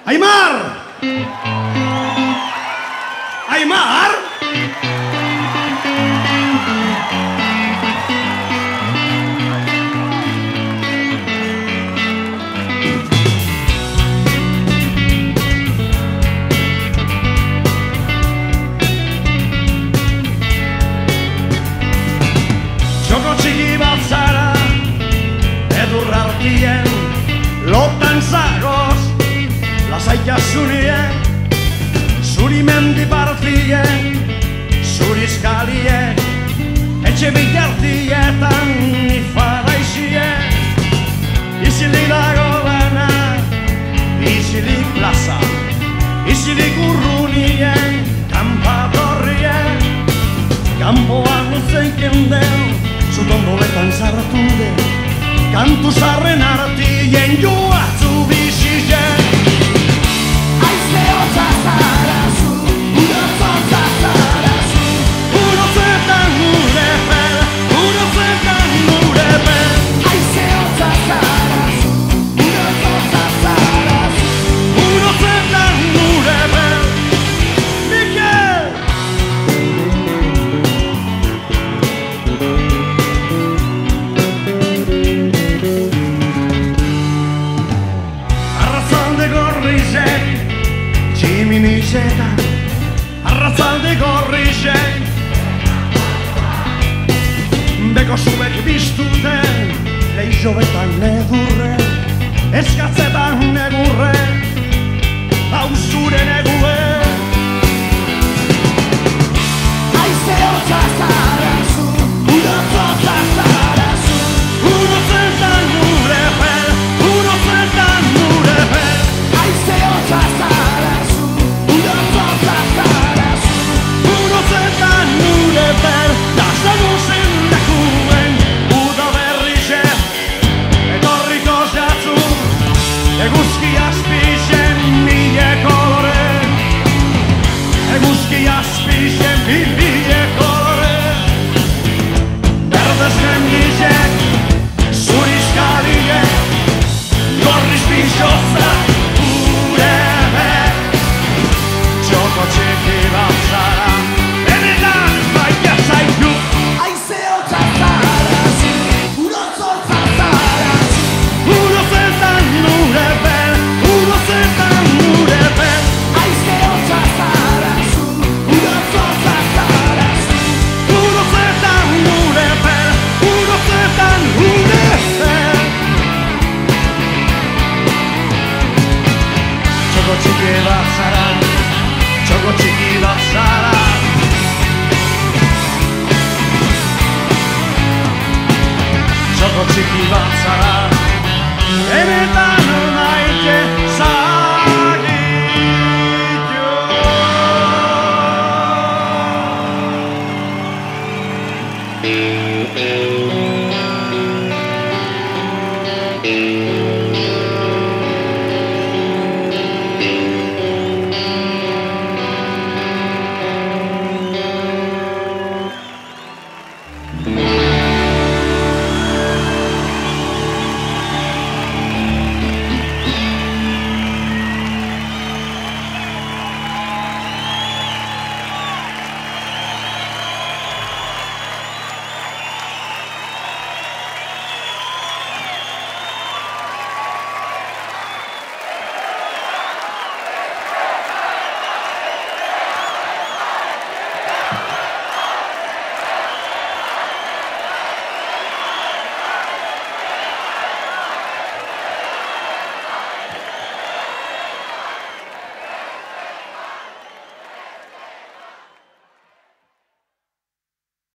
Aimar! Aimar! Txoko txiki bat zara, edurrartien, lotan zagoz, lasaiasunien, zuri mendipartien, zuri eskalien, etxe bitartietan nifadaizien, izilik dago dena, izilik plaza, izilik urrunien, kanpatorrien, kanpoan uzeiken den, zutondoletan sartu den, kantu zarren artien joatzu bizien. Aize hotza zarazu, urotza zarazu, urotzetan gure pel, urotzetan gure pel. Aize hotza zarazu, urotza zarazu, urotzetan gure pel. Mikel! Tximiniseta, arratzalde gorrizek, beko zuek biztuten, leizobetan negurren, eskatzetan negurren, hauzure neguen. Aize hotza zarazu, urotza zarazu, urotzetan gure pel, urotzetan gure pel. Aize hotza zarazu, eguzki azpizen mile kolore, eguzki azpizen